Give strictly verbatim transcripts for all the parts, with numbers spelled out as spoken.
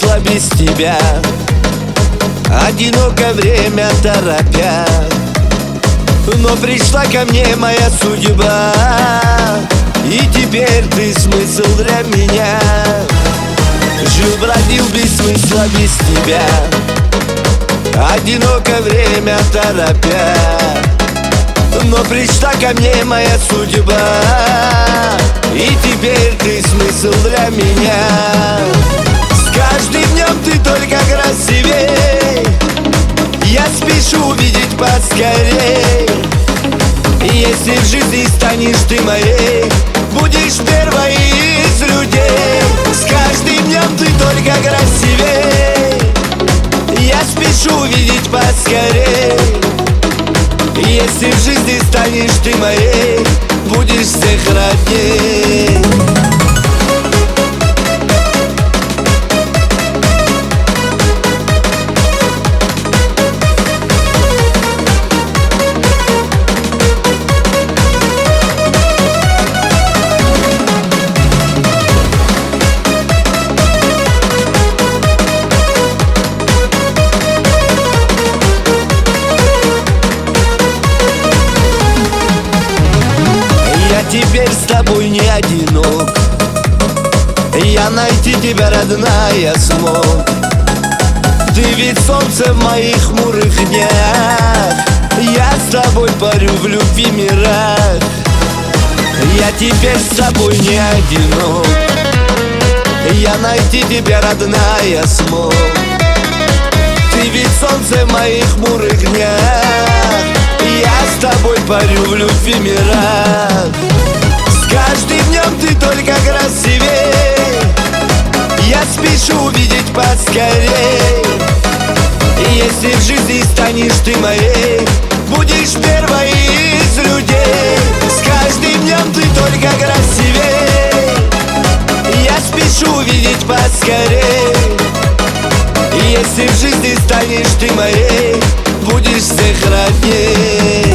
смысла без тебя. Одиноко время торопя, но пришла ко мне моя судьба, и теперь ты смысл для меня. Жил, бродил без смысла без тебя, одиноко время торопя, но пришла ко мне моя судьба, и теперь ты смысл для меня. С каждым днем ты только красивей, я спешу увидеть поскорей. Если в жизни станешь ты моей, будешь первой из людей. С каждым днем ты только красивей, я спешу увидеть поскорей. Если в жизни станешь ты моей, будешь всех родней. Теперь с тобой не одинок, я найти тебя, родная, смог. Ты ведь солнце в моих хмурых днях, я с тобой парю в любви мирах. Я теперь с тобой не одинок, я найти тебя, родная, смог. Ты ведь солнце в моих хмурых днях, я с тобой парю в любви мирах. С каждым днем ты только красивей, я спешу увидеть поскорей. Если в жизни станешь ты моей, будешь первой из людей. С каждым днем ты только красивей, я спешу увидеть поскорей. Если в жизни станешь ты моей, будешь всех родней.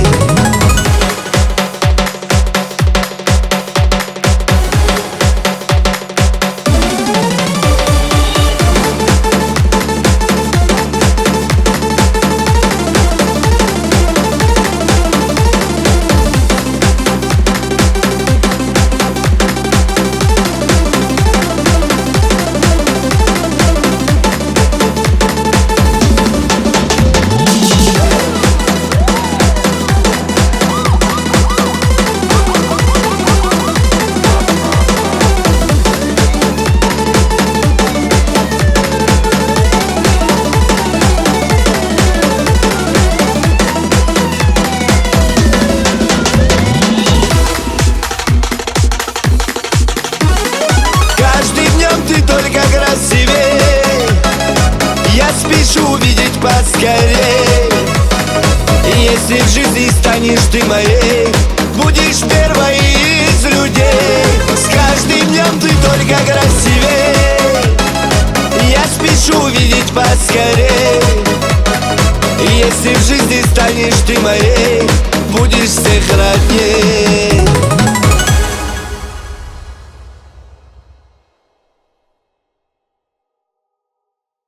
Ты только красивей, я спешу увидеть поскорей. Если в жизни станешь ты моей, будешь первой из людей. С каждым днем ты только красивей, я спешу увидеть поскорей. Если в жизни станешь ты моей, будешь всех родней.